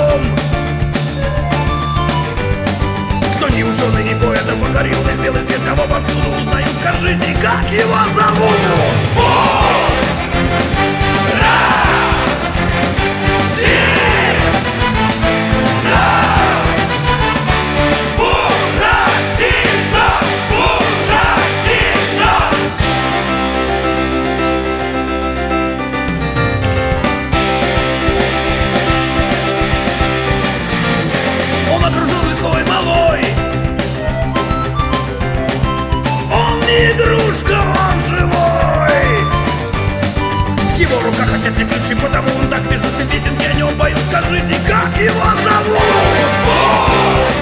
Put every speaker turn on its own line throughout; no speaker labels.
дом. Кто ни ученый, ни поэт, а покорил весь белый свет, кого повсюду узнают, скажите, как его зовут? Он окружен лихой малой. Он не игрушка, он живой. В его руках отчасти ключи, потому он так пишет все песенки, о нем поют. Скажите, как его зовут?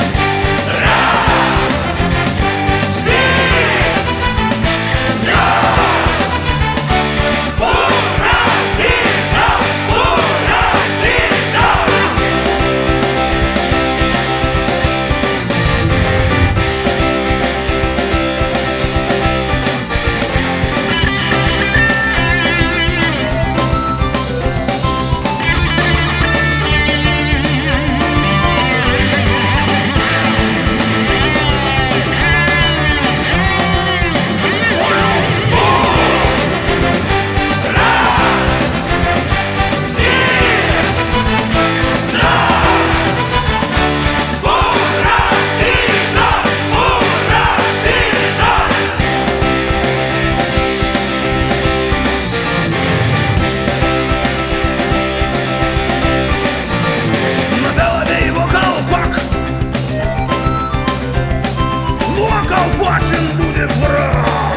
Колбасин будет враг.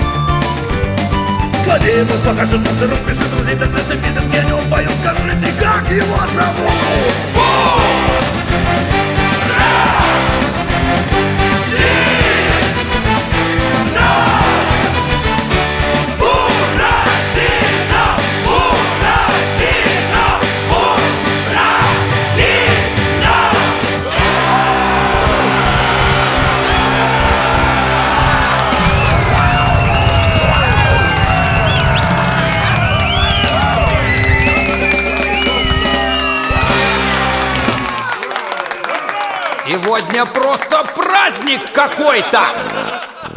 Злодеям он покажет нас и распишет друзей, так все песенки о нем поют. Скажите, как его зовут?
Сегодня просто праздник какой-то!